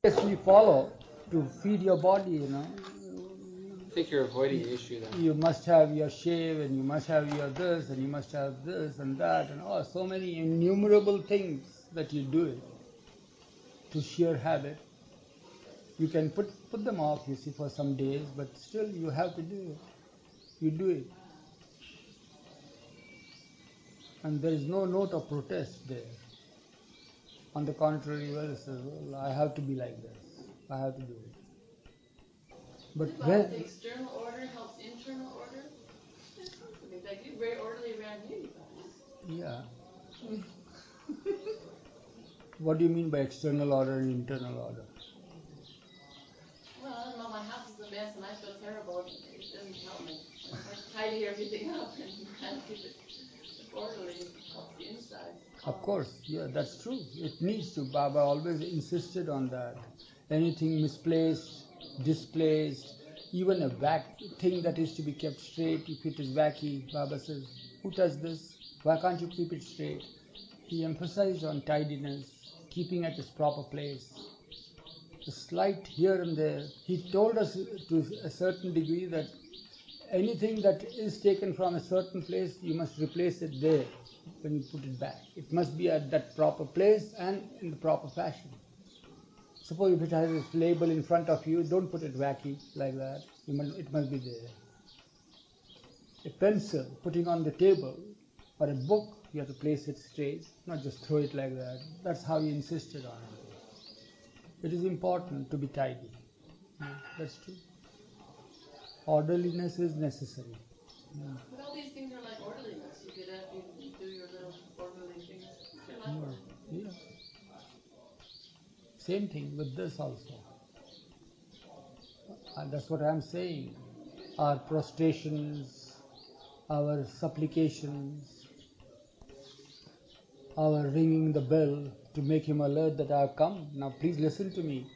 Obviously follow to feed your body. I think you're avoiding the issue then. You must have your shave, and you must have your this, and you must have this and that, and so many innumerable things that you do it to sheer habit. You can put them off, you see, for some days, but still you have to do it. You do it. And there is no note of protest there. On the contrary, well, says, well, I have to be like this. I have to do it. But when the external order helps internal order? Like you're very orderly around here, you guys. yeah. What do you mean by external order and internal order? Well, my house is a mess and I feel terrible. It doesn't help me. I tidy everything up and kind of keep it orderly. It helps the inside. Of course, yeah, that's true. It needs to. Baba always insisted on that. Anything misplaced, displaced, even a thing that is to be kept straight, if it is wacky, Baba says, who does this? Why can't you keep it straight? He emphasized on tidiness, keeping at its proper place. A slight here and there. He told us to a certain degree that anything that is taken from a certain place, you must replace it there when you put it back. It must be at that proper place and in the proper fashion. Suppose if it has its label in front of you, don't put it wacky like that. It must be there. A pencil putting on the table or a book, you have to place it straight, not just throw it like that. That's how he insisted on it. It is important to be tidy. That's true. Orderliness is necessary. But all these things are like orderliness. You get up, you do your little orderly things. They're like orderly. Yeah. Same thing with this also. And that's what I'm saying. Our prostrations, our supplications, our ringing the bell to make him alert that I have come. Now please listen to me.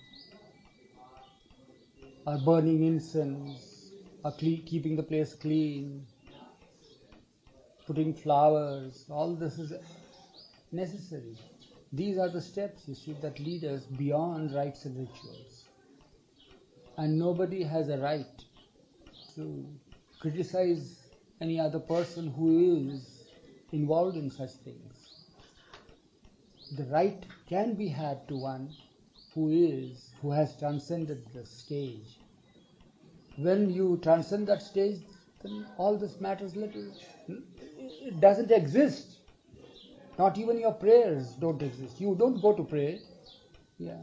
Our burning incense, our keeping the place clean, putting flowers, all this is necessary. These are the steps, you see, that lead us beyond rites and rituals. And nobody has a right to criticize any other person who is involved in such things. The right can be had to one who has transcended the stage. When you transcend that stage, then all this matters little. It doesn't exist. Not even your prayers don't exist. You don't go to pray. Yeah.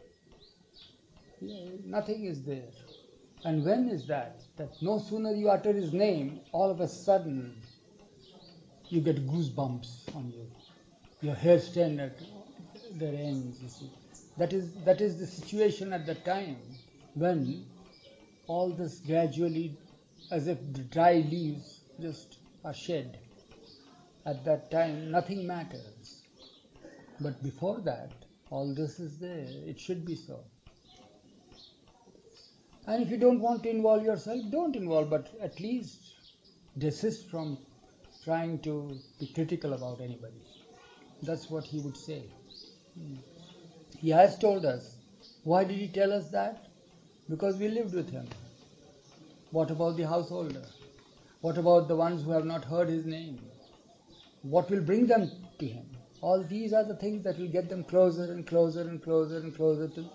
Nothing is there. And when is that? That no sooner you utter his name, all of a sudden you get goosebumps on you. Your hair stand at their ends, you see. That is the situation at that time when all this gradually, as if the dry leaves just are shed. At that time, nothing matters. But before that, all this is there. It should be so. And if you don't want to involve yourself, don't involve, but at least desist from trying to be critical about anybody. That's what he would say. He has told us. Why did he tell us that? Because we lived with him. What about the householder? What about the ones who have not heard his name? What will bring them to him? All these are the things that will get them closer and closer and closer and closer to,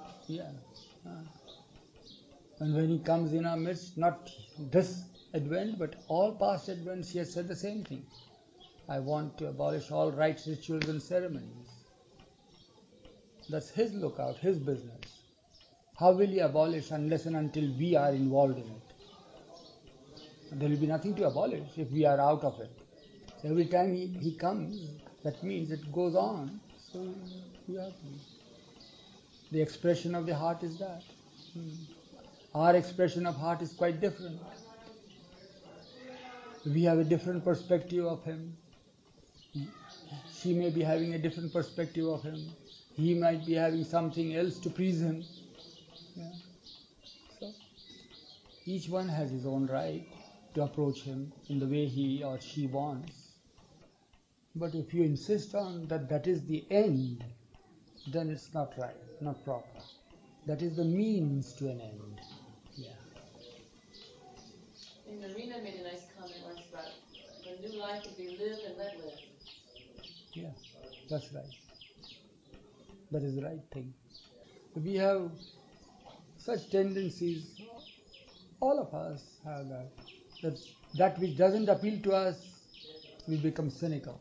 And when he comes in our midst, not this Advent, but all past Advents, he has said the same thing. I want to abolish all rites, rituals and ceremonies. That's his lookout, his business. How will he abolish unless and until we are involved in it? There will be nothing to abolish if we are out of it. Every time he comes, that means it goes on. So we have to. The expression of the heart is that. Our expression of heart is quite different. We have a different perspective of him. She may be having a different perspective of him. He might be having something else to please him. So each one has his own right to approach him in the way he or she wants. But if you insist on that is the end, then it's not right, not proper. That is the means to an end. Yeah. And Marina made a nice comment once about the new life would be live and let live. Yeah, that's right. That is the right thing. We have such tendencies, all of us have that. That, that which doesn't appeal to us, we become cynical,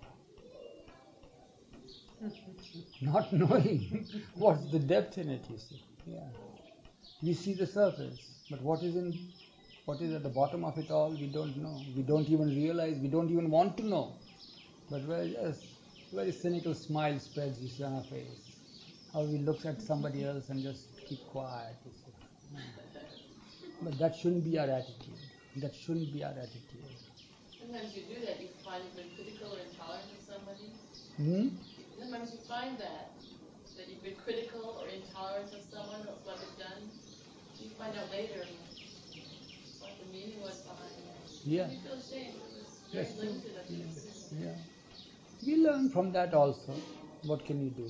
not knowing what's the depth in it, you see. Yeah. We see the surface, but what is at the bottom of it all, we don't know. We don't even realize, we don't even want to know. But well, yes, very cynical smile spreads, you see, on our face. How we look at somebody else and just keep quiet, you see. But that shouldn't be our attitude. That shouldn't be our attitude. Sometimes you do that. You find you've been critical or intolerant of somebody. Hmm? Sometimes you find that you've been critical or intolerant of someone or what they've done. You find out later what the meaning was behind it. Yeah. And you feel ashamed. It was very That's true. limited of being critical. Yeah. We learn from that also. What can you do?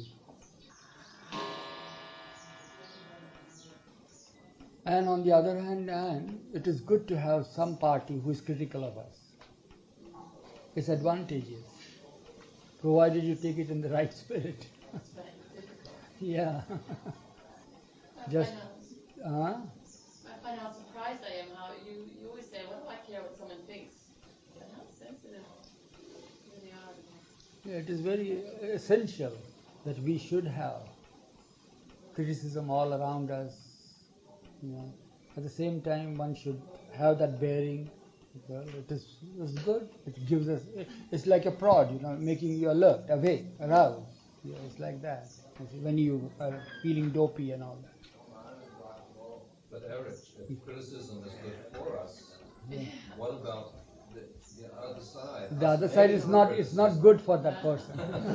And on the other hand, it is good to have some party who is critical of us. It's advantageous, provided you take it in the right spirit. That's right. Difficult. Yeah. Just. Uh, I find how surprised I am how you always say, what do I care what someone thinks? And how sensitive you really are to that. yeah, it is very essential that we should have criticism all around us. You know, at the same time, one should have that bearing. Well, it's good. It gives us. It's like a prod, making you alert, awake, aroused. Yeah, it's like that. You see, when you are feeling dopey and all that. But Eric, if criticism is good for us, what about the other side? The other side is not. It's not good for that person.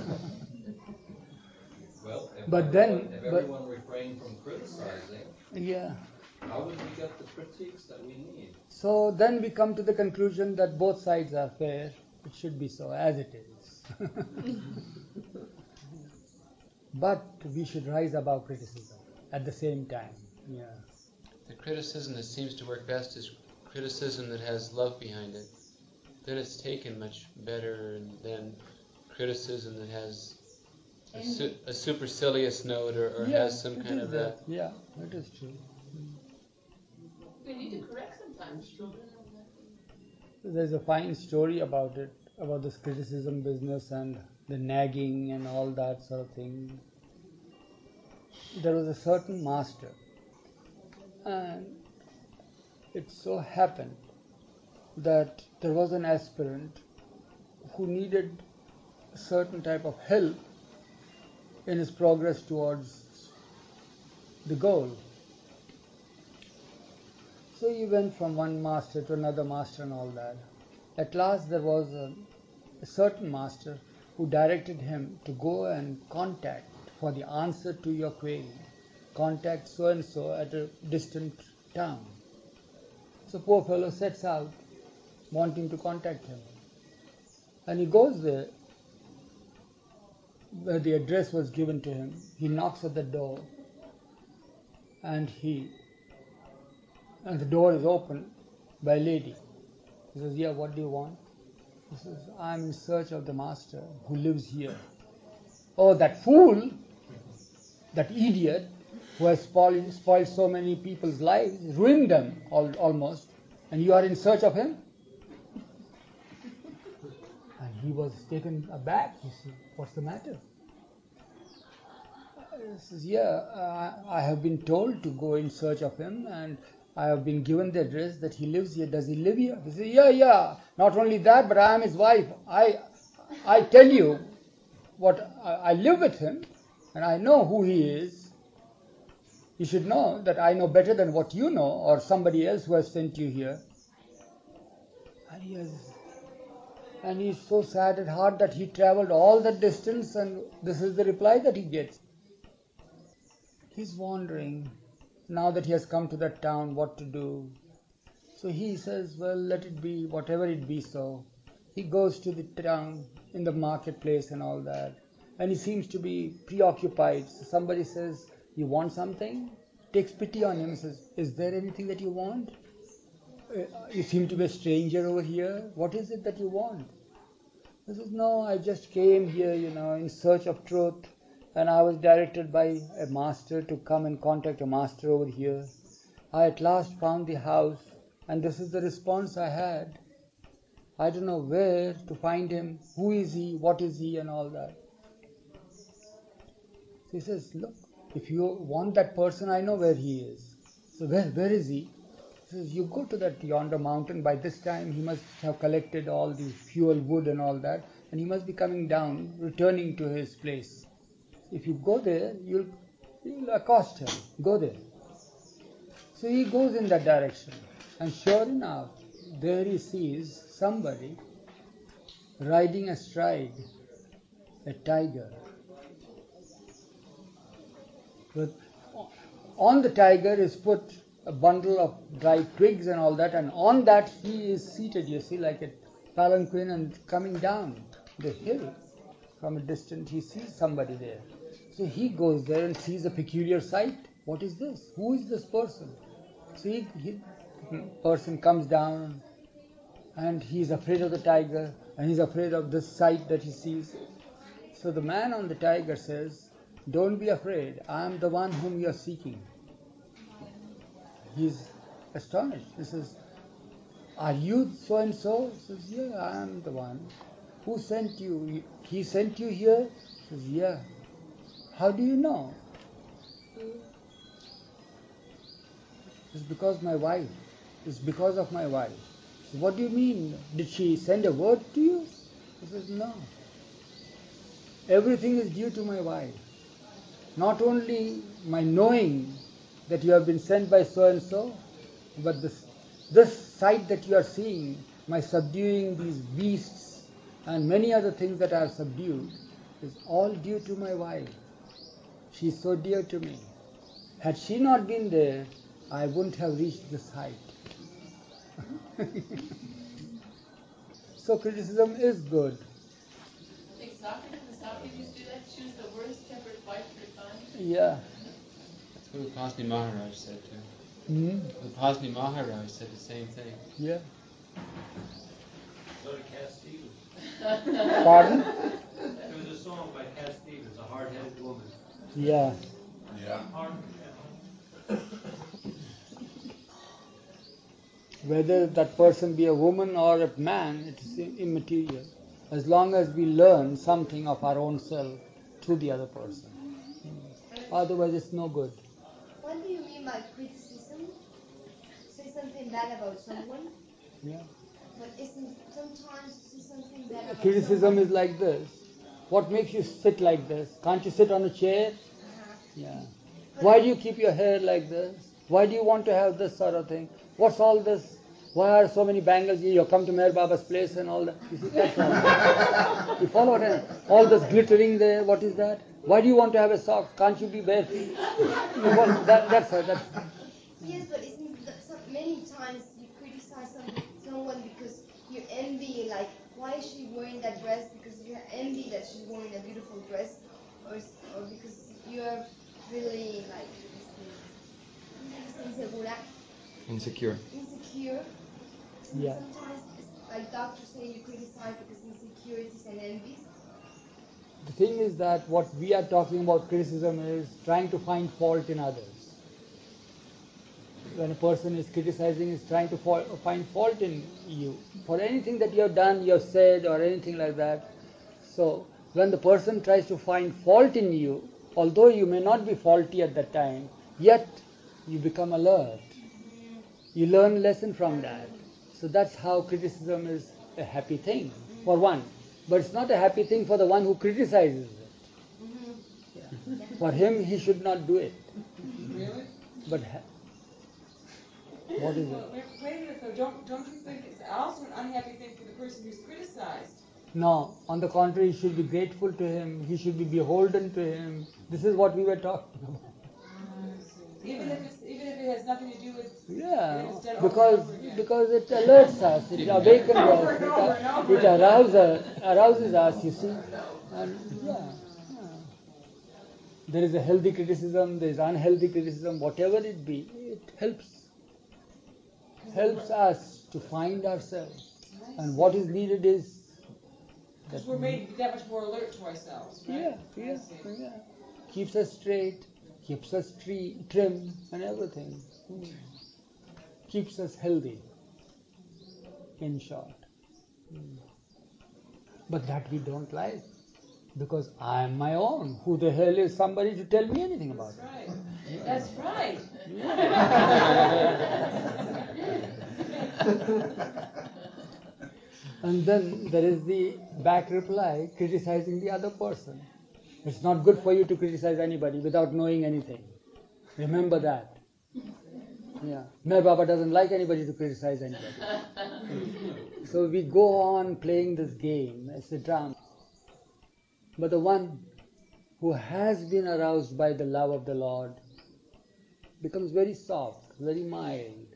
Well, if everyone refrained from criticizing, yeah. How would we get the critiques that we need? So then we come to the conclusion that both sides are fair. It should be so, as it is. But we should rise above criticism at the same time. Yeah. The criticism that seems to work best is criticism that has love behind it. Then it's taken much better than criticism that has a supercilious note or has some kind of a... Yeah, it is true. We need to correct sometimes, children. There's a fine story about it, about this criticism business and the nagging and all that sort of thing. There was a certain master, and it so happened that there was an aspirant who needed a certain type of help in his progress towards the goal. So he went from one master to another master and all that. At last there was a certain master who directed him to go and contact for the answer to your query. Contact so and so at a distant town. So poor fellow sets out wanting to contact him. And he goes there where the address was given to him. He knocks at the door and the door is opened by a lady. He says, yeah, what do you want? He says, I'm in search of the master who lives here. Oh, that fool, that idiot who has spoiled so many people's lives, ruined them almost, and you are in search of him? And he was taken aback. He said, what's the matter? He says, yeah, I have been told to go in search of him, and I have been given the address that he lives here. Does he live here? He says, yeah. Not only that, but I am his wife. I tell you what, I live with him, and I know who he is. You should know that I know better than what you know, or somebody else who has sent you here. And he's so sad at heart that he traveled all that distance, and this is the reply that he gets. He's wondering, now that he has come to that town, what to do. So he says, well, let it be, whatever it be so. He goes to the town, in the marketplace and all that, and he seems to be preoccupied. So somebody says, you want something? takes pity on him and says, "Is there anything that you want? You seem to be a stranger over here. What is it that you want?" He says, "No, I just came here, in search of truth, and I was directed by a master to come and contact a master over here. I at last found the house, and this is the response I had. I don't know where to find him, who is he, what is he, and all that." So he says, "Look, if you want that person, I know where he is." So where is he? He says, "You go to that yonder mountain. By this time, he must have collected all the fuel, wood, and all that, and he must be coming down, returning to his place. If you go there, you'll accost him. Go there." So he goes in that direction, and sure enough, there he sees somebody riding astride a tiger. But on the tiger is put a bundle of dry twigs and all that, and on that he is seated, you see, like a palanquin, and coming down the hill. From a distance he sees somebody there. So he goes there and sees a peculiar sight. What is this? Who is this person? So person comes down, and he's afraid of the tiger, and he's afraid of this sight that he sees. So the man on the tiger says, "Don't be afraid, I am the one whom you are seeking." He's astonished. He says, "Are you so and so?" He says, "Yeah, I am the one." "Who sent you?" "He sent you here?" He says, "Yeah." "How do you know?" "It's because my wife. It's because of my wife." Says, "What do you mean? Did she send a word to you?" He says, "No. Everything is due to my wife. Not only my knowing that you have been sent by so and so, but this sight that you are seeing, my subduing these beasts and many other things that I have subdued, is all due to my wife. She is so dear to me. Had she not been there, I wouldn't have reached this height." So criticism is good. Like Socrates used to do that, choose the worst tempered wife you could find. Yeah. That's what Upasni Maharaj said too. Hmm? Upasni Maharaj said the same thing. Yeah. So did Cat Stevens. Pardon? There was a song by Cat Stevens, A Hard-Headed Woman. Yeah. Yeah. Hard, Whether that person be a woman or a man, it is immaterial. As long as we learn something of our own self through the other person. Otherwise, it's no good. What do you mean by criticism? Say something bad about someone, Yeah. but isn't sometimes say something bad about Criticism someone. is like this. What makes you sit like this? Can't you sit on a chair? Yeah. Why do you keep your hair like this? Why do you want to have this sort of thing? What's all this? Why are so many bangles here? You come to Meher Baba's place and all that. You see, that's all. You follow what I mean? All this glittering there, what is that? Why do you want to have a sock? Can't you be bare feet? That's all. Yes, but isn't that many times you criticize someone because you envy, like, why is she wearing that dress? Because you envy that she's wearing a beautiful dress, or because you are really like insegura, Insecure. insecure. And Yeah. sometimes it's like doctors say you criticize because insecurities and envies. The thing is that what we are talking about criticism is trying to find fault in others. When a person is criticizing, is trying to find fault in you for anything that you have done, you have said, or anything like that. So when the person tries to find fault in you, although you may not be faulty at that time, yet you become alert. You learn lesson from that. So that's how criticism is a happy thing for one. But it's not a happy thing for the one who criticizes it. For him, he should not do it. Really? But what is Well, it? wait a minute though. Don't you think it's also an unhappy thing for the person who's criticized? No, on the contrary, he should be grateful to him. He should be beholden to him. This is what we were talking about. Even if it has nothing to do with Yeah, if it's done because over and over again. because it alerts us, it awakens Over us, and over and over it again. arouses us, you see. And yeah. There is a healthy criticism, there is unhealthy criticism, whatever it be, it helps us to find ourselves. And what is needed is that Because we're made to be that much more alert to ourselves, right? yeah. Keeps us straight, keeps us trim and everything. Keeps us healthy, in short. But that we don't like, because I am my own. Who the hell is somebody to tell me anything about it? That's right. And then there is the back reply criticizing the other person. It's not good for you to criticize anybody without knowing anything. Remember that. Yeah. Meher Baba doesn't like anybody to criticize anybody. So we go on playing this game. It's a drama. But the one who has been aroused by the love of the Lord becomes very soft, very mild.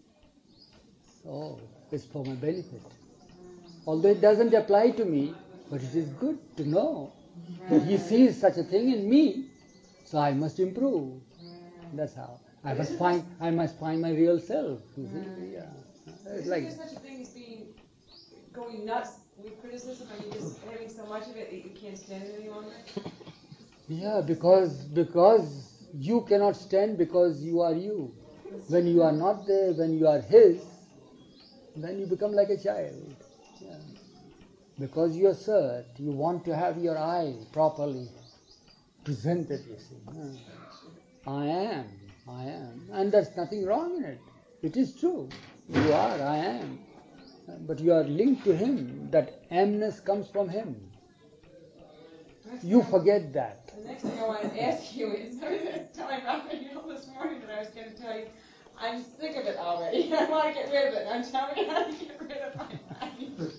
So it's for my benefit. Although it doesn't apply to me, but it is good to know that he sees such a thing in me, so I must improve. That's how. I must find my real self. You see? Yeah. It's Isn't there such a thing as going nuts with criticism? I mean, just having so much of it that you can't stand it any longer? Yeah, because you cannot stand because you are you. When you are not there, when you are his, then you become like a child. Yeah. Because you assert, you want to have your I properly presented, you see. I am. And there's nothing wrong in it. It is true. You are, I am. But you are linked to him. That amness comes from him. You forget that. The next thing I want to ask you is, I was telling Raphael this morning that I was going to tell you, I'm sick of it already. I want to get rid of it. I'm telling you how to get rid of my mind.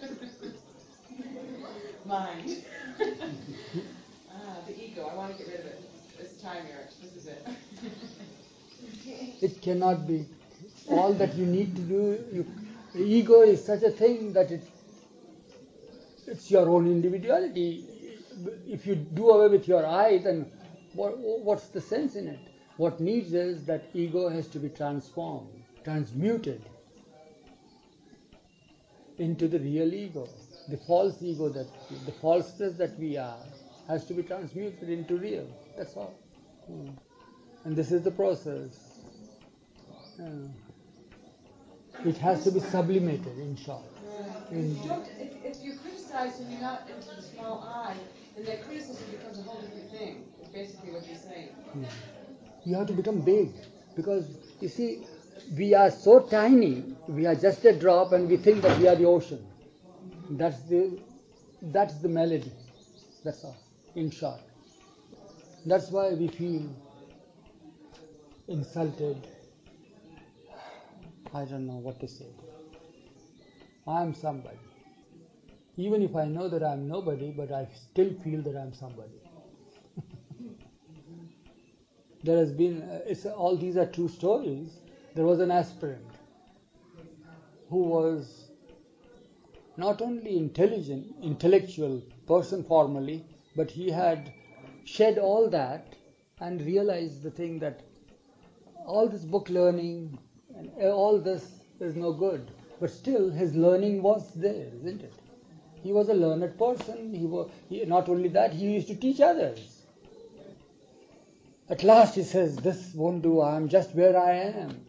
Mind. The ego. I want to get rid of it. It's time, Eric. This is it. It cannot be. All that you need to do, the ego is such a thing that it's your own individuality. If you do away with your I, then what's the sense in it? What needs is that ego has to be transformed, transmuted into the real ego. The false ego, the falseness that we are, has to be transmuted into real. That's all. And this is the process. It has to be sublimated, in short. If you criticize and you're not into the small I, then that criticism becomes a whole different thing. Is basically what you're saying. You have to become big, because you see, we are so tiny. We are just a drop, and we think that we are the ocean. That's the melody. That's all. In short, that's why we feel insulted. I don't know what to say. I am somebody. Even if I know that I am nobody, but I still feel that I am somebody. There has been, all these are true stories. There was an aspirant who was not only intellectual person formally, but he had shed all that and realized the thing that all this book learning and all this is no good. But still, his learning was there, isn't it? He was a learned person. Not only that, he used to teach others. At last he says, this won't do, I am just where I am.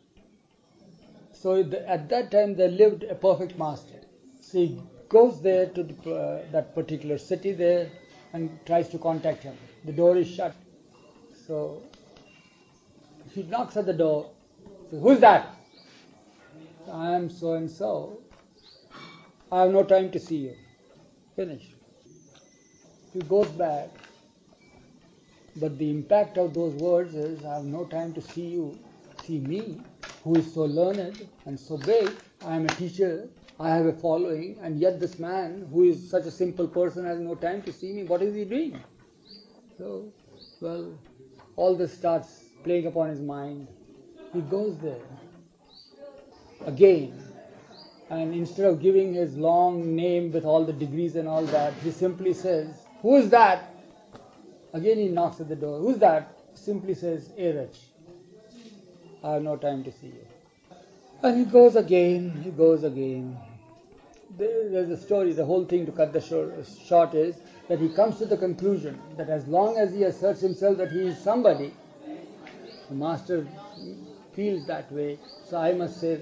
So at that time there lived a perfect master. So he goes there to that particular city there and tries to contact him. The door is shut. So he knocks at the door. Says, who's that? I am so and so. I have no time to see you. Finish. He goes back. But the impact of those words is, I have no time to see you, see me, who is so learned and so big. I am a teacher, I have a following, and yet this man, who is such a simple person, has no time to see me. What is he doing? So, all this starts playing upon his mind. He goes there again, and instead of giving his long name with all the degrees and all that, he simply says, who is that? Again he knocks at the door. Who's that? Simply says, Erach, I have no time to see you. And he goes again. There's a story, the whole thing to cut the short is that he comes to the conclusion that as long as he asserts himself that he is somebody, the master feels that way, so I must say.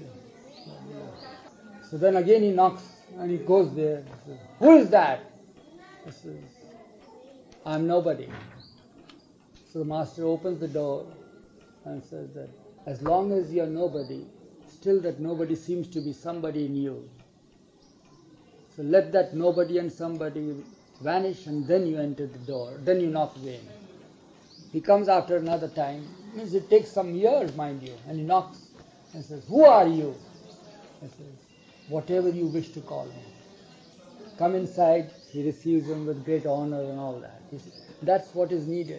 So then again he knocks and he goes there. He says, who is that? He says, I'm nobody. So the master opens the door and says that as long as you're nobody, still that nobody seems to be somebody in you. So let that nobody and somebody vanish and then you enter the door, then you knock again. He comes after another time, means it takes some years, mind you, and he knocks and says, who are you? He says, whatever you wish to call me. Come inside, he receives him with great honor and all that. That's what is needed.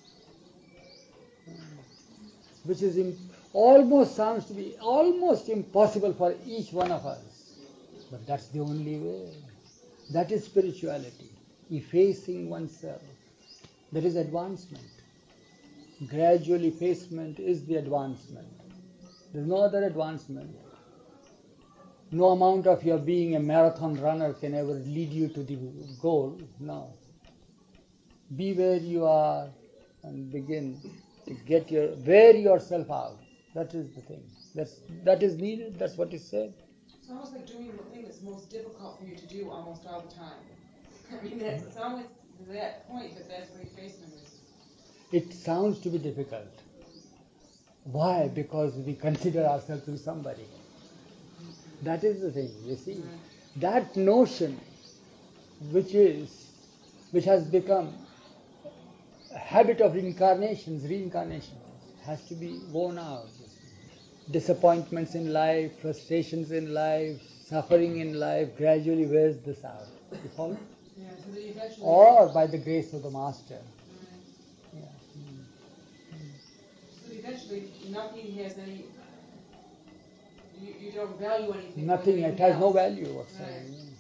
Which is almost sounds to be almost impossible for each one of us. But that's the only way. That is spirituality, effacing oneself. That is advancement. Gradual effacement is the advancement. There is no other advancement. No amount of your being a marathon runner can ever lead you to the goal. No. Be where you are and begin to wear yourself out. That is the thing. That is needed. That's what is said. It's almost like doing the thing that's most difficult for you to do almost all the time. I mean, it's almost to that point that's where effacement is. It sounds to be difficult. Why? Because we consider ourselves to be somebody. That is the thing, you see. That notion which has become a habit of reincarnation, has to be worn out. You see. Disappointments in life, frustrations in life, suffering in life gradually wears this out. You follow? Yeah, so that eventually. Or by the grace of the Master. Right. Yeah. So eventually nothing has any. You don't value anything. Nothing. It has no value whatsoever. Right. Yeah.